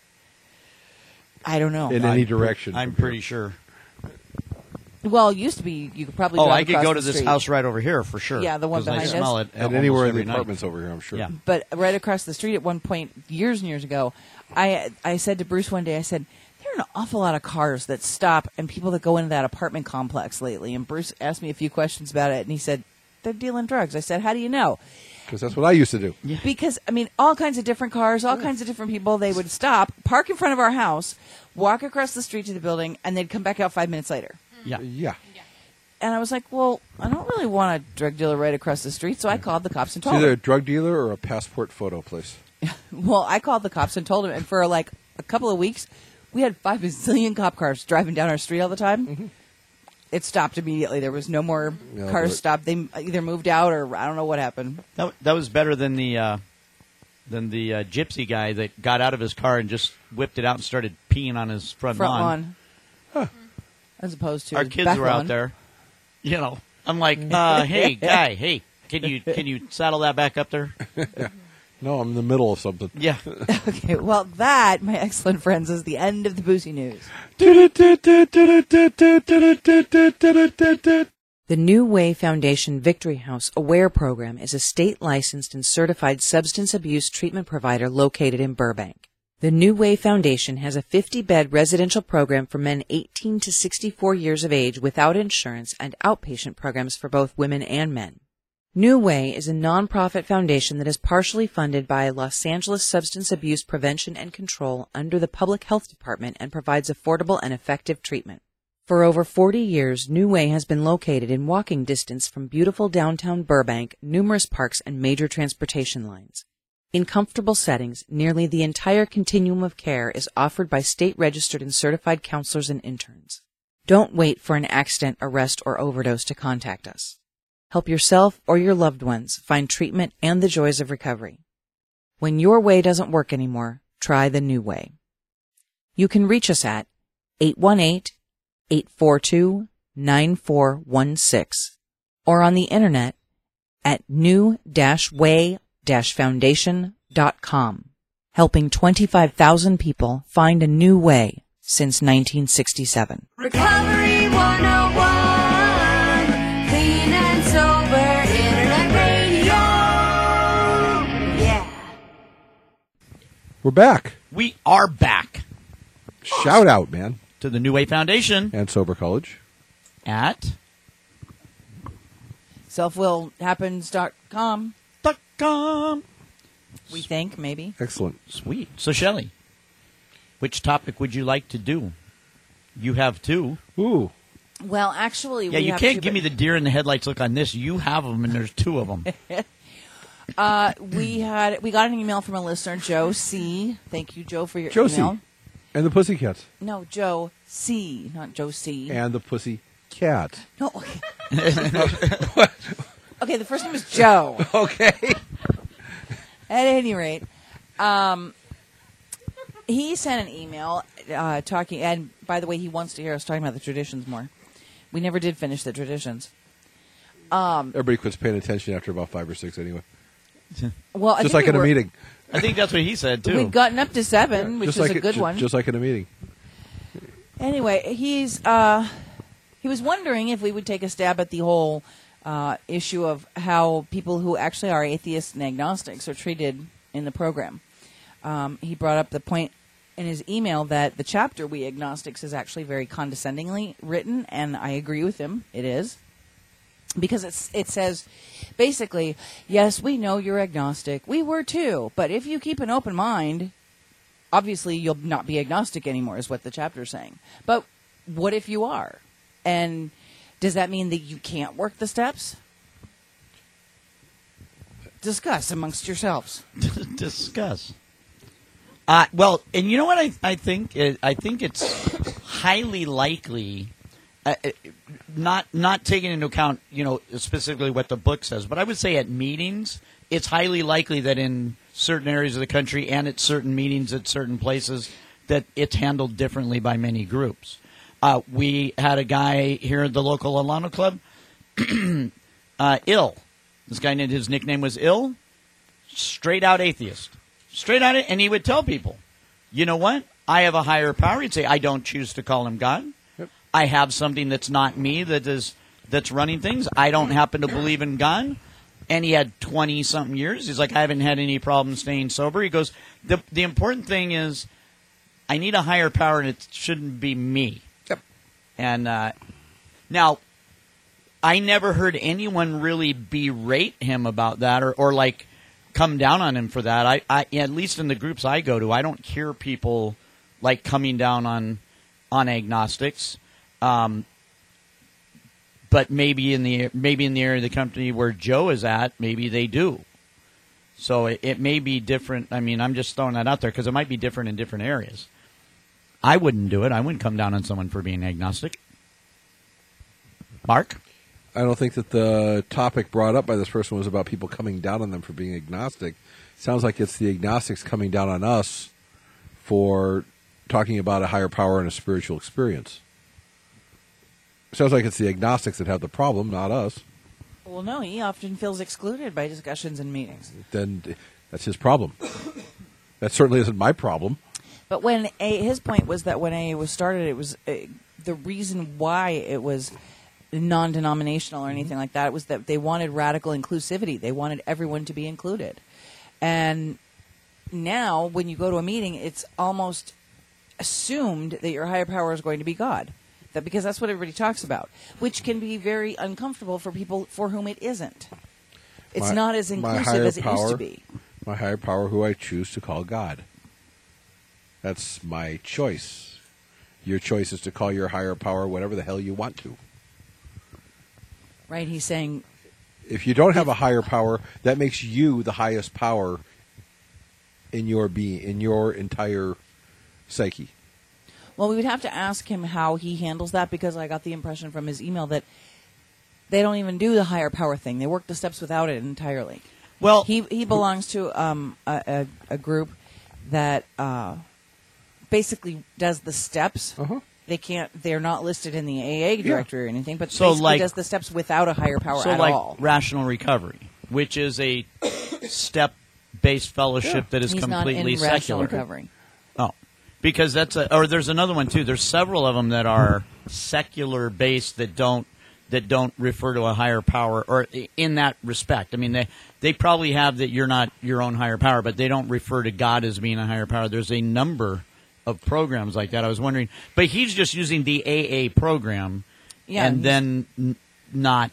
[SPEAKER 5] I don't know.
[SPEAKER 4] in any direction.
[SPEAKER 3] I'm
[SPEAKER 4] from here.
[SPEAKER 3] pretty sure.
[SPEAKER 5] Well, it used to be you could probably.
[SPEAKER 3] Oh,
[SPEAKER 5] drive
[SPEAKER 3] I could
[SPEAKER 5] across
[SPEAKER 3] go to
[SPEAKER 5] the
[SPEAKER 3] this
[SPEAKER 5] street.
[SPEAKER 3] house right over here for sure.
[SPEAKER 5] Yeah, the one
[SPEAKER 3] 'cause I
[SPEAKER 5] behind us.
[SPEAKER 3] smell it
[SPEAKER 4] And
[SPEAKER 3] almost
[SPEAKER 4] anywhere in
[SPEAKER 3] every
[SPEAKER 4] the
[SPEAKER 3] night.
[SPEAKER 4] apartments over here, I'm sure.
[SPEAKER 3] Yeah.
[SPEAKER 5] But right across the street at one point, years and years ago, I said to Bruce one day, I said, there an awful lot of cars that stop and people that go into that apartment complex lately. And Bruce asked me a few questions about it, and he said, they're dealing drugs. I said, how do you know?
[SPEAKER 4] Because that's what I used to do.
[SPEAKER 3] Yeah.
[SPEAKER 5] Because, I mean, all kinds of different cars, all kinds of different people, they would stop, park in front of our house, walk across the street to the building, and they'd come back out 5 minutes later.
[SPEAKER 3] Yeah.
[SPEAKER 4] Yeah.
[SPEAKER 5] And I was like, well, I don't really want a drug dealer right across the street, so I called the cops and
[SPEAKER 4] It's
[SPEAKER 5] told
[SPEAKER 4] either a
[SPEAKER 5] them.
[SPEAKER 4] drug dealer or a passport photo place.
[SPEAKER 5] Well, I called the cops and told them, and for like a couple of weeks, we had 5 bazillion cop cars driving down our street all the time.
[SPEAKER 4] Mm-hmm.
[SPEAKER 5] It stopped immediately. There was no more
[SPEAKER 4] Yeah,
[SPEAKER 5] cars
[SPEAKER 4] but-
[SPEAKER 5] stopped. They either moved out or I don't know what happened.
[SPEAKER 3] That was better than the gypsy guy that got out of his car and just whipped it out and started peeing on his front lawn.
[SPEAKER 5] As opposed to
[SPEAKER 3] Our kids
[SPEAKER 5] back
[SPEAKER 3] were out
[SPEAKER 5] lawn.
[SPEAKER 3] there. You know, I'm like, hey, guy, hey, can you saddle that back up there?
[SPEAKER 4] No, I'm in the middle of something.
[SPEAKER 3] Yeah.
[SPEAKER 5] Okay, well, that, my excellent friends, is the end of the Boozy News.
[SPEAKER 7] The New Way Foundation Victory House Aware Program is a state-licensed and certified substance abuse treatment provider located in Burbank. The New Way Foundation has a 50-bed residential program for men 18 to 64 years of age without insurance and outpatient programs for both women and men. New Way is a nonprofit foundation that is partially funded by Los Angeles Substance Abuse Prevention and Control under the Public Health Department and provides affordable and effective treatment. For over 40 years, New Way has been located in walking distance from beautiful downtown Burbank, numerous parks, and major transportation lines. In comfortable settings, nearly the entire continuum of care is offered by state-registered and certified counselors and interns. Don't wait for an accident, arrest, or overdose to contact us. Help yourself or your loved ones find treatment and the joys of recovery. When your way doesn't work anymore, try the New Way. You can reach us at 818-842-9416 or on the internet at new-way-foundation.com, helping 25,000 people find a new way since 1967.
[SPEAKER 6] Recovery 101, clean and sober internet radio. Yeah.
[SPEAKER 4] We're back.
[SPEAKER 3] We are back
[SPEAKER 4] Shout out, man.
[SPEAKER 3] to the New Way Foundation
[SPEAKER 4] And Sober College.
[SPEAKER 3] at
[SPEAKER 5] Selfwillhappens.com,
[SPEAKER 3] .com.
[SPEAKER 5] we think, maybe.
[SPEAKER 4] Excellent.
[SPEAKER 3] Sweet. So, Shelley, which topic would you like to do? You have two.
[SPEAKER 4] Ooh.
[SPEAKER 5] Well, actually,
[SPEAKER 3] Yeah,
[SPEAKER 5] we
[SPEAKER 3] you
[SPEAKER 5] have
[SPEAKER 3] can't
[SPEAKER 5] two,
[SPEAKER 3] give me the deer in the headlights look on this. You have them, and there's two of them.
[SPEAKER 5] we got an email from a listener, Joe C. Thank you, Joe, for your
[SPEAKER 4] Josie.
[SPEAKER 5] email.
[SPEAKER 4] And the Pussycats.
[SPEAKER 5] No, Joe C, not Joe C.
[SPEAKER 4] And the Pussy Cat.
[SPEAKER 5] No, okay. Okay, the first name is Joe.
[SPEAKER 4] Okay.
[SPEAKER 5] At any rate, he sent an email talking, and by the way, he wants to hear us talking about the traditions more. We never did finish the traditions.
[SPEAKER 4] Everybody quits paying attention after about 5 or 6 anyway.
[SPEAKER 5] Well, I
[SPEAKER 4] Just
[SPEAKER 5] think
[SPEAKER 4] like in
[SPEAKER 5] we
[SPEAKER 4] a
[SPEAKER 5] were-
[SPEAKER 4] meeting.
[SPEAKER 3] I think that's what he said, too.
[SPEAKER 5] We'd gotten up to 7, which
[SPEAKER 4] Just
[SPEAKER 5] is
[SPEAKER 4] like
[SPEAKER 5] a
[SPEAKER 4] it-
[SPEAKER 5] good one.
[SPEAKER 4] Just like in a meeting.
[SPEAKER 5] Anyway, he was wondering if we would take a stab at the whole issue of how people who actually are atheists and agnostics are treated in the program. He brought up the point in his email that the chapter We Agnostics is actually very condescendingly written, and I agree with him. It is. Because it says, basically, yes, we know you're agnostic. We were too. But if you keep an open mind, obviously you'll not be agnostic anymore, is what the chapter's saying. But what if you are? And does that mean that you can't work the steps? Discuss amongst yourselves.
[SPEAKER 3] Discuss. Well, and you know what I think? I think it's highly likely, not taking into account, specifically what the book says, but I would say at meetings, it's highly likely that in certain areas of the country and at certain meetings at certain places that it's handled differently by many groups. We had a guy here at the local Alano Club, Ill. This guy, his nickname was Ill, straight out atheist. Straight out, and he would tell people, you know what? I have a higher power. He'd say, I don't choose to call him God.
[SPEAKER 4] Yep.
[SPEAKER 3] I have something that's not me that's running things. I don't happen to believe in God. And he had 20-something years. He's like, I haven't had any problem staying sober. He goes, the important thing is I need a higher power, and it shouldn't be me.
[SPEAKER 4] Yep.
[SPEAKER 3] And now, I never heard anyone really berate him about that, or like come down on him for that. I at least in the groups I go to, I don't hear people like coming down on agnostics. But maybe in the area of the company where Joe is at, maybe they do. So it may be different. I mean, I'm just throwing that out there because it might be different in different areas. I wouldn't do it. I wouldn't come down on someone for being agnostic. Mark?
[SPEAKER 4] I don't think that the topic brought up by this person was about people coming down on them for being agnostic. Sounds like it's the agnostics coming down on us for talking about a higher power and a spiritual experience. Sounds like it's the agnostics that have the problem, not us.
[SPEAKER 5] Well, no, he often feels excluded by discussions and meetings.
[SPEAKER 4] Then that's his problem. That certainly isn't my problem.
[SPEAKER 5] But when his point was that when AA was started, it was the reason why it was non-denominational or anything like that was that they wanted radical inclusivity. They wanted everyone to be included. And now, when you go to a meeting, it's almost assumed that your higher power is going to be God. Because that's what everybody talks about, which can be very uncomfortable for people for whom it isn't. It's not as inclusive as it used to be.
[SPEAKER 4] My higher power, who I choose to call God. That's my choice. Your choice is to call your higher power whatever the hell you want to.
[SPEAKER 5] Right, he's saying...
[SPEAKER 4] If you don't have a higher power, that makes you the highest power in your being, in your entire psyche.
[SPEAKER 5] Well, we would have to ask him how he handles that, because I got the impression from his email that they don't even do the higher power thing. They work the steps without it entirely.
[SPEAKER 3] Well,
[SPEAKER 5] he belongs to a group that basically does the steps.
[SPEAKER 4] Uh-huh.
[SPEAKER 5] They're not listed in the AA directory or anything, but
[SPEAKER 3] So,
[SPEAKER 5] basically
[SPEAKER 3] like-
[SPEAKER 5] does the steps without a higher power
[SPEAKER 3] so
[SPEAKER 5] at
[SPEAKER 3] like
[SPEAKER 5] all.
[SPEAKER 3] Rational Recovery, which is a step-based fellowship that is
[SPEAKER 5] He's
[SPEAKER 3] completely
[SPEAKER 5] not in rational
[SPEAKER 3] secular.
[SPEAKER 5] recovery.
[SPEAKER 3] Oh, because or there's another one too. There's several of them that are secular based that don't refer to a higher power, or in that respect. I mean, they probably have that you're not your own higher power, but they don't refer to God as being a higher power. There's a number of programs like that. I was wondering, but he's just using the AA program,
[SPEAKER 5] Yeah,
[SPEAKER 3] and then not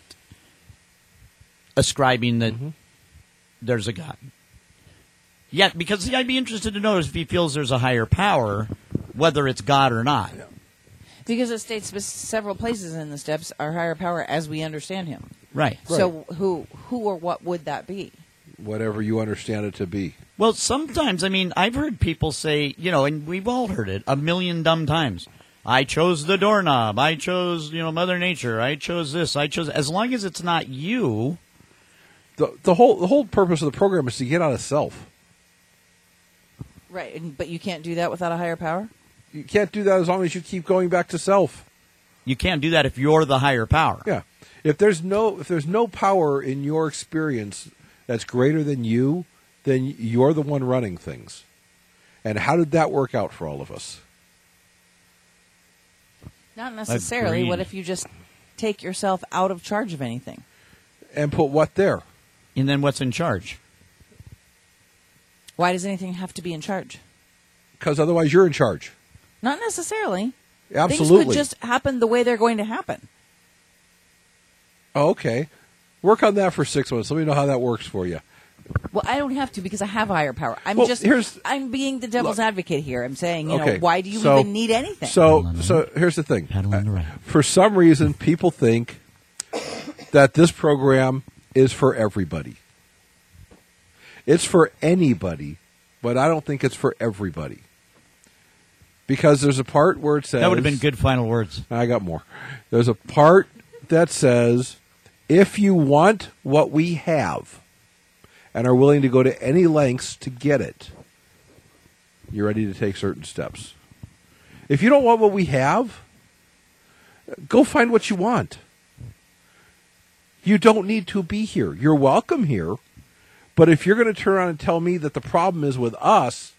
[SPEAKER 3] ascribing that there's a God. Yeah, because I'd be interested to know if he feels there's a higher power, whether it's God or not.
[SPEAKER 5] Because it states several places in the steps, our higher power as we understand him.
[SPEAKER 3] Right.
[SPEAKER 5] So who or what would that be?
[SPEAKER 4] Whatever you understand it to be.
[SPEAKER 3] Well, sometimes, I mean, I've heard people say, and we've all heard it a million dumb times. I chose the doorknob. I chose, Mother Nature. I chose this. I chose. As long as it's not you.
[SPEAKER 4] The whole purpose of the program is to get out of self.
[SPEAKER 5] Right, but you can't do that without a higher power?
[SPEAKER 4] You can't do that as long as you keep going back to self.
[SPEAKER 3] You can't do that if you're the higher power.
[SPEAKER 4] Yeah. If there's no power in your experience that's greater than you, then you're the one running things. And how did that work out for all of us?
[SPEAKER 5] Not necessarily.
[SPEAKER 3] Agreed.
[SPEAKER 5] What if you just take yourself out of charge of anything?
[SPEAKER 4] And put what there?
[SPEAKER 3] And then what's in charge?
[SPEAKER 5] Why does anything have to be in charge?
[SPEAKER 4] Because otherwise you're in charge.
[SPEAKER 5] Not necessarily.
[SPEAKER 4] Absolutely.
[SPEAKER 5] Things could just happen the way they're going to happen.
[SPEAKER 4] Oh, okay. Work on that for 6 months. Let me know how that works for you.
[SPEAKER 5] Well, I don't have to because I have a higher power. I'm being the devil's advocate here. I'm saying, why do you even need anything?
[SPEAKER 4] So here's the thing. For some reason, people think that this program is for everybody. It's for anybody, but I don't think it's for everybody. Because there's a part where it says...
[SPEAKER 3] That would have been good final words.
[SPEAKER 4] I got more. There's a part that says, if you want what we have and are willing to go to any lengths to get it, you're ready to take certain steps. If you don't want what we have, go find what you want. You don't need to be here. You're welcome here. But if you're going to turn around and tell me that the problem is with us,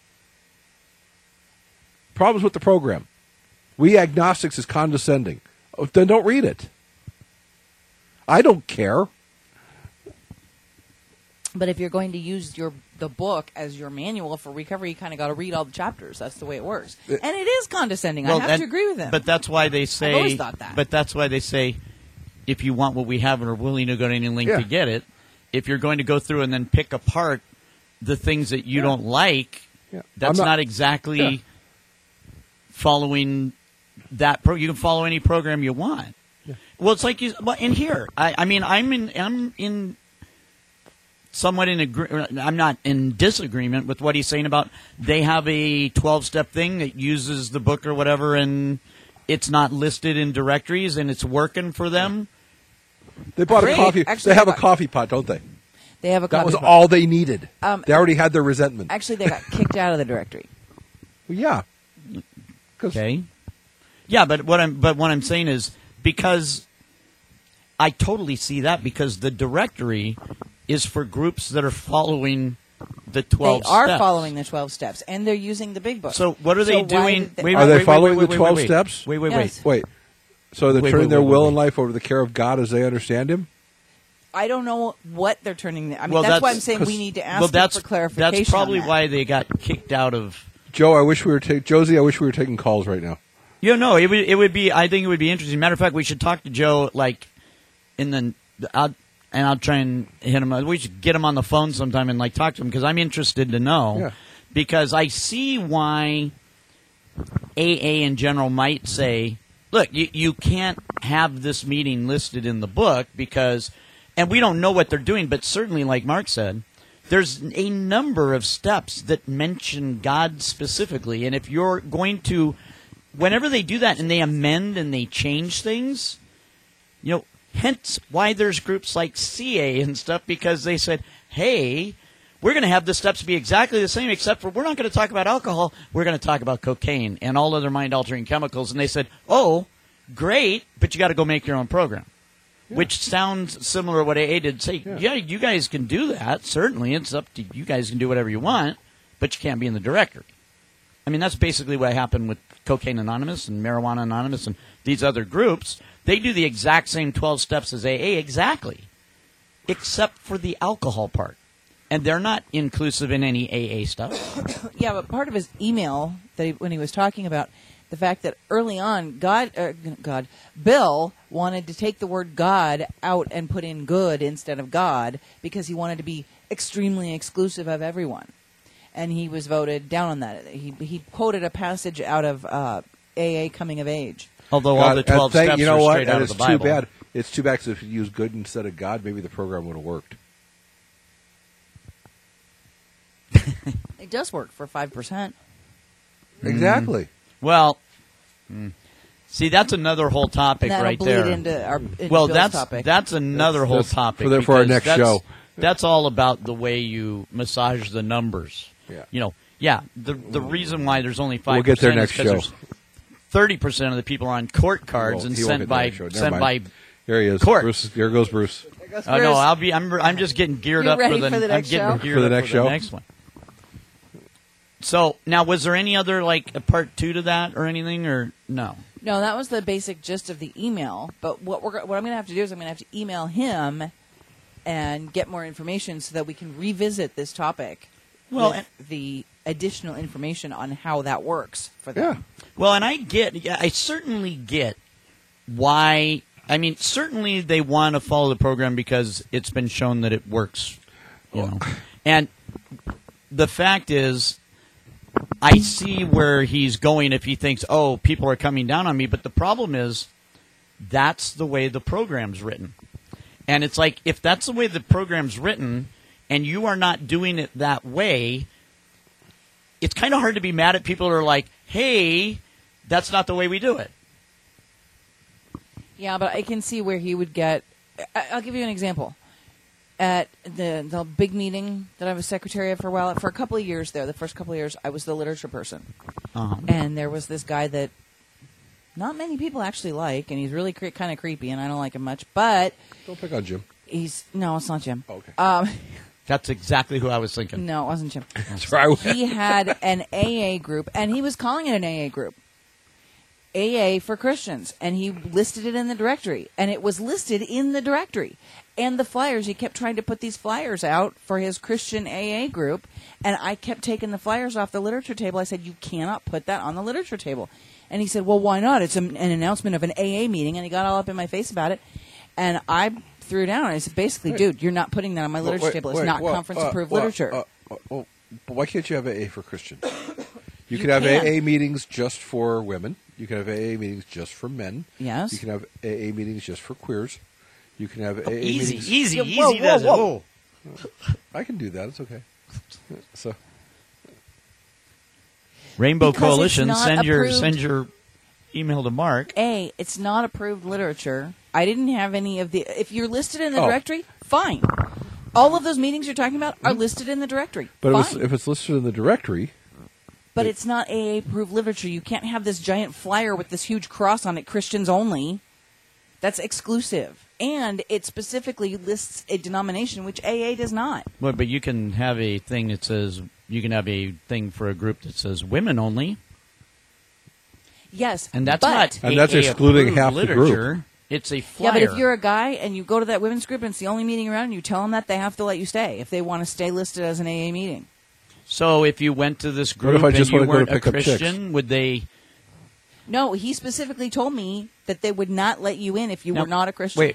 [SPEAKER 4] problems with the program, we agnostics is condescending, then don't read it. I don't care.
[SPEAKER 5] But if you're going to use the book as your manual for recovery, you kind of got to read all the chapters. That's the way it works. And it is condescending. I have to agree with him.
[SPEAKER 3] But that's why they say.
[SPEAKER 5] I've always thought that.
[SPEAKER 3] But that's why they say, if you want what we have and are willing to go to any link to get it, if you're going to go through and then pick apart the things that you don't like, that's not exactly following that. You can follow any program you want. Yeah. Well, it's like in here. I mean, I'm in somewhat I'm not in disagreement with what he's saying about they have a 12-step thing that uses the book or whatever, and it's not listed in directories, and it's working for them.
[SPEAKER 4] They bought a coffee. Actually, they have a coffee pot, don't they?
[SPEAKER 5] They have a coffee pot.
[SPEAKER 4] That was all they needed. They already had their resentment.
[SPEAKER 5] Actually, they got kicked out of the directory.
[SPEAKER 4] Well, yeah.
[SPEAKER 3] Okay. Yeah, but what I'm saying is because I totally see that because the directory is for groups that are following the 12 steps.
[SPEAKER 5] They are following the 12 steps, and they're using the big book.
[SPEAKER 3] So what are they doing?
[SPEAKER 4] Are they following the 12 steps?
[SPEAKER 3] Wait.
[SPEAKER 4] So they're turning their will and life over to the care of God as they understand Him?
[SPEAKER 5] I don't know what they're turning. I mean, that's why I'm saying we need to ask for clarification.
[SPEAKER 3] That's probably why they got kicked out of.
[SPEAKER 4] Joe, I wish we were Josie. I wish we were taking calls right now.
[SPEAKER 3] No, it would be. I think it would be interesting. Matter of fact, we should talk to Joe I'll try and hit him. We should get him on the phone sometime and talk to him because I'm interested to know because I see why AA in general might say, look, you can't have this meeting listed in the book because, and we don't know what they're doing, but certainly, like Mark said, there's a number of steps that mention God specifically, and if you're going to, whenever they do that and they amend and they change things, hence why there's groups like CA and stuff, because they said, hey, we're going to have the steps be exactly the same, except for we're not going to talk about alcohol. We're going to talk about cocaine and all other mind-altering chemicals. And they said, oh, great, but you got to go make your own program, which sounds similar to what AA did. Say, yeah, you guys can do that. Certainly, it's up to you guys can do whatever you want, but you can't be in the directory. I mean, that's basically what happened with Cocaine Anonymous and Marijuana Anonymous and these other groups. They do the exact same 12 steps as AA, exactly, except for the alcohol part. And they're not inclusive in any AA stuff.
[SPEAKER 5] Yeah, but part of his email, when he was talking about the fact that early on, Bill wanted to take the word God out and put in good instead of God because he wanted to be extremely exclusive of everyone. And he was voted down on that. He quoted a passage out of AA Coming of Age.
[SPEAKER 3] Although all the 12 steps are straight out of the Bible.
[SPEAKER 4] Too bad. It's too bad because if you use good instead of God, maybe the program would have worked.
[SPEAKER 5] It does work for 5%.
[SPEAKER 4] Exactly.
[SPEAKER 3] Well, see, that's another whole topic right there.
[SPEAKER 5] Into
[SPEAKER 3] Bill's
[SPEAKER 5] topic.
[SPEAKER 3] That's another whole topic.
[SPEAKER 4] For our next show.
[SPEAKER 3] That's all about the way you massage the numbers.
[SPEAKER 4] Yeah.
[SPEAKER 3] The reason why there's only 5%
[SPEAKER 4] we'll get there next show.
[SPEAKER 3] 30% of the people are on court cards and sent by
[SPEAKER 4] Here he is.
[SPEAKER 3] court.
[SPEAKER 4] Bruce, here goes Bruce.
[SPEAKER 3] Oh no, I'm just getting geared up for the next one. So now, was there any other a part 2 to that or anything, or no?
[SPEAKER 5] No, that was the basic gist of the email. But what I'm going to have to do is I'm going to have to email him and get more information so that we can revisit this topic. With the additional information on how that works for them.
[SPEAKER 3] Yeah. Well, and I certainly get why. I mean, certainly they want to follow the program because it's been shown that it works. And the fact is, I see where he's going if he thinks, oh, people are coming down on me. But the problem is, that's the way the program's written. And it's like, if that's the way the program's written and you are not doing it that way, it's kind of hard to be mad at people who are like, hey, that's not the way we do it.
[SPEAKER 5] Yeah, but I can see where he would get... I'll give you an example. At the big meeting that I was secretary of for a while, for a couple of years there, the first couple of years, I was the literature person.
[SPEAKER 3] Uh-huh.
[SPEAKER 5] And there was this guy that not many people actually like, and he's really kind of creepy, and I don't like him much, but...
[SPEAKER 4] Don't pick on Jim.
[SPEAKER 5] No, it's not Jim.
[SPEAKER 4] Oh, okay.
[SPEAKER 3] That's exactly who I was thinking.
[SPEAKER 5] No, it wasn't Jim.
[SPEAKER 4] That's right.
[SPEAKER 5] He had an AA group, and he was calling it an AA group. AA for Christians, and he listed it in the directory, and it was listed in the directory. And the flyers, he kept trying to put these flyers out for his Christian AA group, and I kept taking the flyers off the literature table. I said, you cannot put that on the literature table. And he said, well, why not? It's an announcement of an AA meeting, and he got all up in my face about it. And I threw down, and I said, basically, dude, you're not putting that on my literature table. It's not conference-approved literature.
[SPEAKER 4] But why can't you have AA for Christians? You can have AA meetings just for women. You can have AA meetings just for men.
[SPEAKER 5] Yes.
[SPEAKER 4] You can have AA meetings just for queers. You can have AA meetings.
[SPEAKER 3] Easy
[SPEAKER 5] Whoa,
[SPEAKER 3] does
[SPEAKER 5] whoa.
[SPEAKER 3] it.
[SPEAKER 4] I can do that. It's okay. So
[SPEAKER 3] Rainbow
[SPEAKER 5] Because
[SPEAKER 3] Coalition,
[SPEAKER 5] it's not
[SPEAKER 3] send your email to Mark.
[SPEAKER 5] It's not approved literature. I didn't have any of the... If you're listed in the directory, fine. All of those meetings you're talking about are listed in the directory.
[SPEAKER 4] But
[SPEAKER 5] fine.
[SPEAKER 4] if it's listed in the directory...
[SPEAKER 5] But it's not AA-approved literature. You can't have this giant flyer with this huge cross on it, Christians only. That's exclusive. And it specifically lists a denomination, which AA does not.
[SPEAKER 3] Well, but you can have a thing that says, you can have a thing for a group that says women only.
[SPEAKER 5] Yes,
[SPEAKER 3] And that's
[SPEAKER 5] but,
[SPEAKER 3] not
[SPEAKER 4] And that's
[SPEAKER 3] AA
[SPEAKER 4] excluding
[SPEAKER 3] approved
[SPEAKER 4] half the group.
[SPEAKER 3] literature. It's a flyer.
[SPEAKER 5] Yeah, but if you're a guy and you go to that women's group and it's the only meeting around, and you tell them that, they have to let you stay if they want to stay listed as an AA meeting.
[SPEAKER 3] So if you went to this
[SPEAKER 4] What if
[SPEAKER 3] group
[SPEAKER 4] I
[SPEAKER 3] and
[SPEAKER 4] just
[SPEAKER 3] you
[SPEAKER 4] wanna go to
[SPEAKER 3] weren't a
[SPEAKER 4] pick up chicks?
[SPEAKER 3] Christian, would they...
[SPEAKER 5] No, he specifically told me that they would not let you in if you
[SPEAKER 3] Now,
[SPEAKER 5] were not a Christian.
[SPEAKER 3] Wait.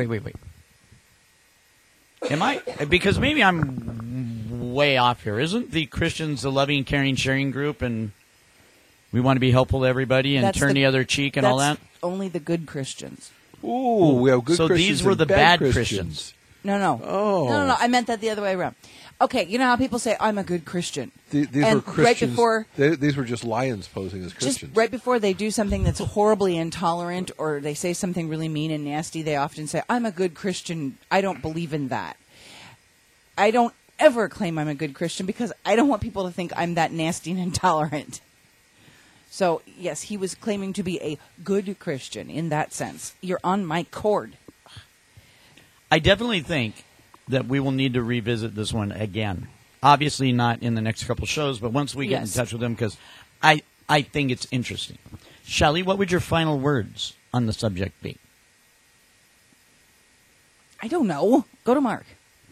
[SPEAKER 3] Am I... Because maybe I'm way off here. Isn't the Christians a loving, caring, sharing group, and we want to be helpful to everybody and
[SPEAKER 5] That's
[SPEAKER 3] turn the other cheek and all that?
[SPEAKER 5] That's only the good Christians.
[SPEAKER 4] Ooh, we have good
[SPEAKER 3] So
[SPEAKER 4] Christians
[SPEAKER 3] these were
[SPEAKER 4] and
[SPEAKER 3] the bad
[SPEAKER 4] Christians.
[SPEAKER 3] Christians.
[SPEAKER 5] No.
[SPEAKER 4] Oh.
[SPEAKER 5] No. I meant that the other way around. Okay, you know how people say, I'm a good Christian.
[SPEAKER 4] These
[SPEAKER 5] And
[SPEAKER 4] were Christians.
[SPEAKER 5] right before...
[SPEAKER 4] These were just lions posing as Christians.
[SPEAKER 5] Just right before they do something that's horribly intolerant or they say something really mean and nasty, they often say, I'm a good Christian. I don't believe in that. I don't ever claim I'm a good Christian because I don't want people to think I'm that nasty and intolerant. So, yes, he was claiming to be a good Christian in that sense. You're on my cord.
[SPEAKER 3] I definitely think that we will need to revisit this one again. Obviously not in the next couple shows, but once we get in
[SPEAKER 5] Yes.
[SPEAKER 3] touch with them, because I think it's interesting. Shelley, what would your final words on the subject be?
[SPEAKER 5] I don't know. Go to Mark.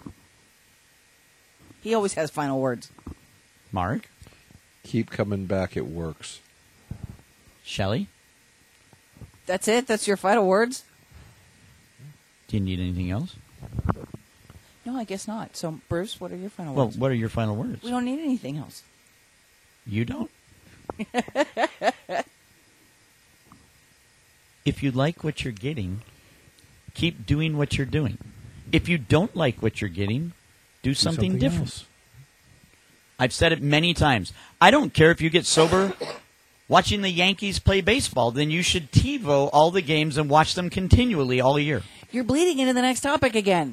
[SPEAKER 5] He always has final words.
[SPEAKER 3] Mark?
[SPEAKER 4] Keep coming back. It works.
[SPEAKER 3] Shelley?
[SPEAKER 5] That's it? That's your final words?
[SPEAKER 3] Do you need anything else?
[SPEAKER 5] No, I guess not. So, Bruce, what are your final
[SPEAKER 3] Well,
[SPEAKER 5] words?
[SPEAKER 3] what are your final words?
[SPEAKER 5] We don't need anything else.
[SPEAKER 3] You don't? If you like what you're getting, keep doing what you're doing. If you don't like what you're getting, do something different.
[SPEAKER 4] else.
[SPEAKER 3] I've said it many times. I don't care if you get sober watching the Yankees play baseball, then you should TiVo all the games and watch them continually all year.
[SPEAKER 5] You're bleeding into the next topic again.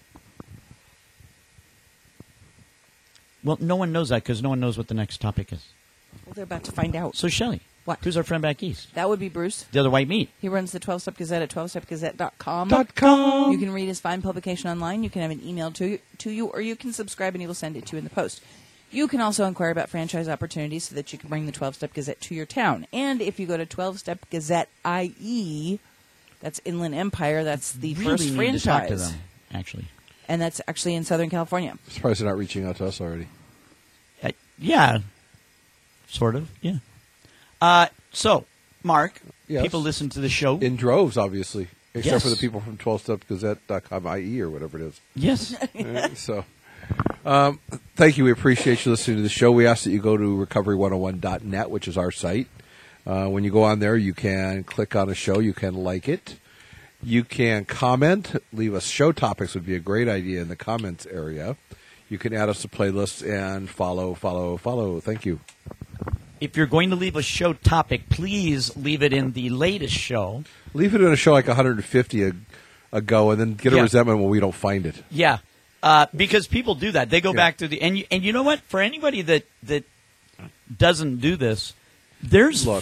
[SPEAKER 3] Well, no one knows that because no one knows what the next topic is.
[SPEAKER 5] Well, they're about to find out.
[SPEAKER 3] So, Shelley,
[SPEAKER 5] What?
[SPEAKER 3] who's our friend back east?
[SPEAKER 5] That would be Bruce.
[SPEAKER 3] The other white meat.
[SPEAKER 5] He runs the 12-Step Gazette at 12stepgazette.com.
[SPEAKER 4] .com.
[SPEAKER 5] You can read his fine publication online. You can have it emailed to you, or you can subscribe and he will send it to you in the post. You can also inquire about franchise opportunities so that you can bring the 12-Step Gazette to your town. And if you go to 12-Step Gazette IE, that's Inland Empire, that's the first
[SPEAKER 3] Really
[SPEAKER 5] franchise.
[SPEAKER 3] need to talk to them, actually.
[SPEAKER 5] And that's actually in Southern California.
[SPEAKER 4] Surprised they're not reaching out to us already.
[SPEAKER 3] Yeah, sort of, yeah. So, Mark,
[SPEAKER 4] Yes.
[SPEAKER 3] people listen to the show.
[SPEAKER 4] In droves, obviously. Except
[SPEAKER 3] Yes.
[SPEAKER 4] for the people from 12stepgazette.com IE or whatever it is.
[SPEAKER 3] Yes.
[SPEAKER 4] So, thank you. We appreciate you listening to the show. We ask that you go to recovery101.net, which is our site. When you go on there, you can click on a show. You can like it. You can comment. Leave us show topics would be a great idea in the comments area. You can add us to playlists and follow. Thank you.
[SPEAKER 3] If you're going to leave a show topic, please leave it in the latest show.
[SPEAKER 4] Leave it in a show like 150 ago and then get a
[SPEAKER 3] Yeah.
[SPEAKER 4] resentment when we don't find it.
[SPEAKER 3] Yeah, because people do that. They go back to the and you know what? For anybody that doesn't do this, there's
[SPEAKER 4] Look.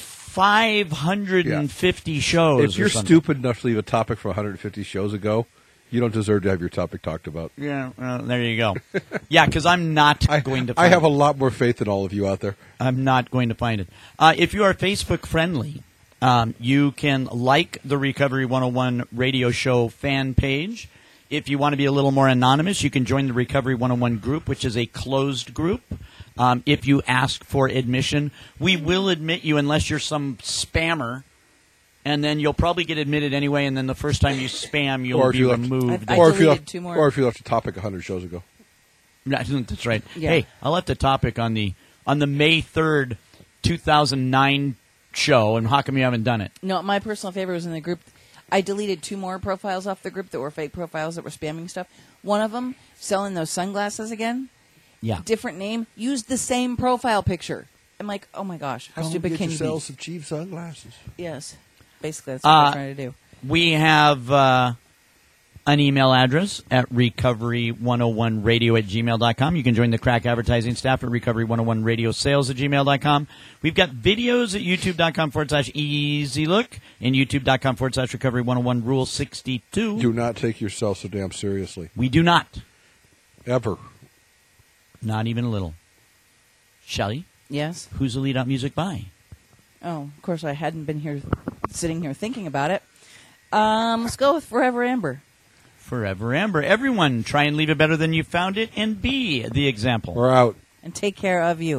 [SPEAKER 3] 550 shows.
[SPEAKER 4] If you're
[SPEAKER 3] or something.
[SPEAKER 4] stupid enough to leave a topic from 150 shows ago, you don't deserve to have your topic talked about.
[SPEAKER 3] Yeah, well, there you go. Yeah, because I'm not going to.
[SPEAKER 4] I
[SPEAKER 3] Find
[SPEAKER 4] have a
[SPEAKER 3] it.
[SPEAKER 4] lot more faith than all of you out there.
[SPEAKER 3] I'm not going to find it. If you are Facebook friendly, you can like the Recovery 101 radio show fan page. If you want to be a little more anonymous, you can join the Recovery 101 group, which is a closed group. If you ask for admission, we will admit you unless you're some spammer, and then you'll probably get admitted anyway, and then the first time you spam, you'll be removed.
[SPEAKER 5] I
[SPEAKER 4] or if you
[SPEAKER 5] deleted
[SPEAKER 4] left,
[SPEAKER 5] 2 more.
[SPEAKER 4] or if you left a topic 100 shows ago.
[SPEAKER 3] That's right.
[SPEAKER 5] Yeah.
[SPEAKER 3] Hey, I left a topic on the May 3rd, 2009 show, and how come you haven't done it?
[SPEAKER 5] No, my personal favorite was in the group. I deleted 2 more profiles off the group that were fake profiles that were spamming stuff. One of them, selling those sunglasses again.
[SPEAKER 3] Yeah.
[SPEAKER 5] Different name, used the same profile picture. I'm like, oh my gosh, how stupid can you be?
[SPEAKER 4] yourself some cheap sunglasses.
[SPEAKER 5] Yes. Basically, that's what I'm trying to do.
[SPEAKER 3] We have an email address at recovery101radio@gmail.com. You can join the crack advertising staff at recovery101radiosales@gmail.com. We've got videos at youtube.com/easylook and youtube.com/recovery101 rule 62.
[SPEAKER 4] Do not take yourself so damn seriously.
[SPEAKER 3] We do not.
[SPEAKER 4] Ever.
[SPEAKER 3] Not even a little. Shelley,
[SPEAKER 5] Yes.
[SPEAKER 3] who's the lead out music by?
[SPEAKER 5] Oh, of course, I hadn't been sitting here thinking about it. Let's go with Forever Amber.
[SPEAKER 3] Forever Amber. Everyone, try and leave it better than you found it and be the example.
[SPEAKER 4] We're out.
[SPEAKER 5] And take care of you.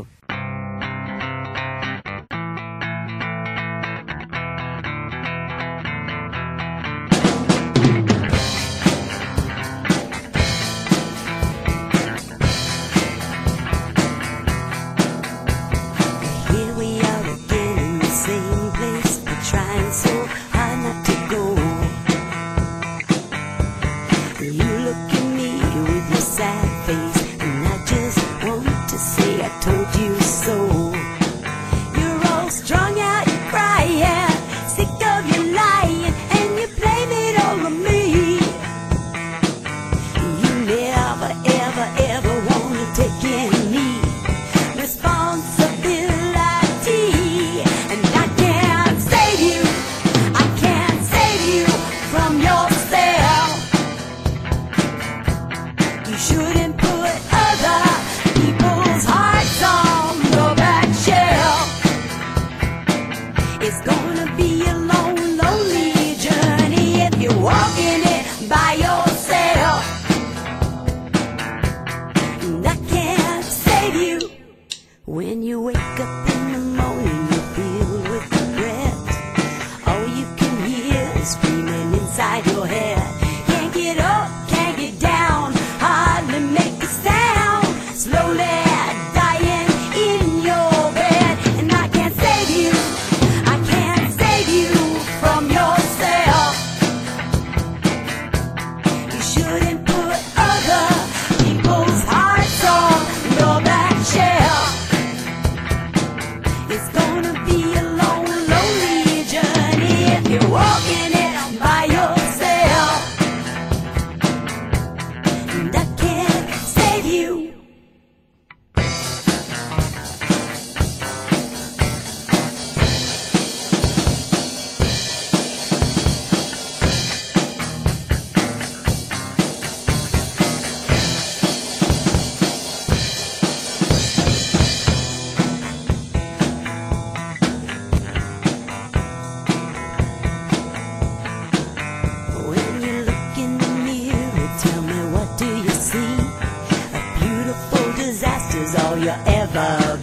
[SPEAKER 6] Here we are again in the same place. We're trying so hard not to go. You look at me with your sad face, and I just want to say I told you so. You're all strung out, you're crying, sick of your lying, and you blame it all on me. You never, ever, ever want to take any responsibility, and I can't save you. I can't save you from yourself. You shouldn't put other people's hearts on your back shelf. It's gonna be a long, lonely journey if you're walking it by yourself. And I can't save you. When you wake up in the morning, you're filled with regret. All you can hear is screaming inside your head. Can't get up, can't get down, hardly make a sound. Slowly dying in your bed. And I can't save you, I can't save you from yourself. You shouldn't put other people's hearts on your back shelf. It's gonna be a long, lonely journey if you're walking it by yourself. And I can't save you. When you look in the mirror, tell me, what do you see? A beautiful disaster's all you ever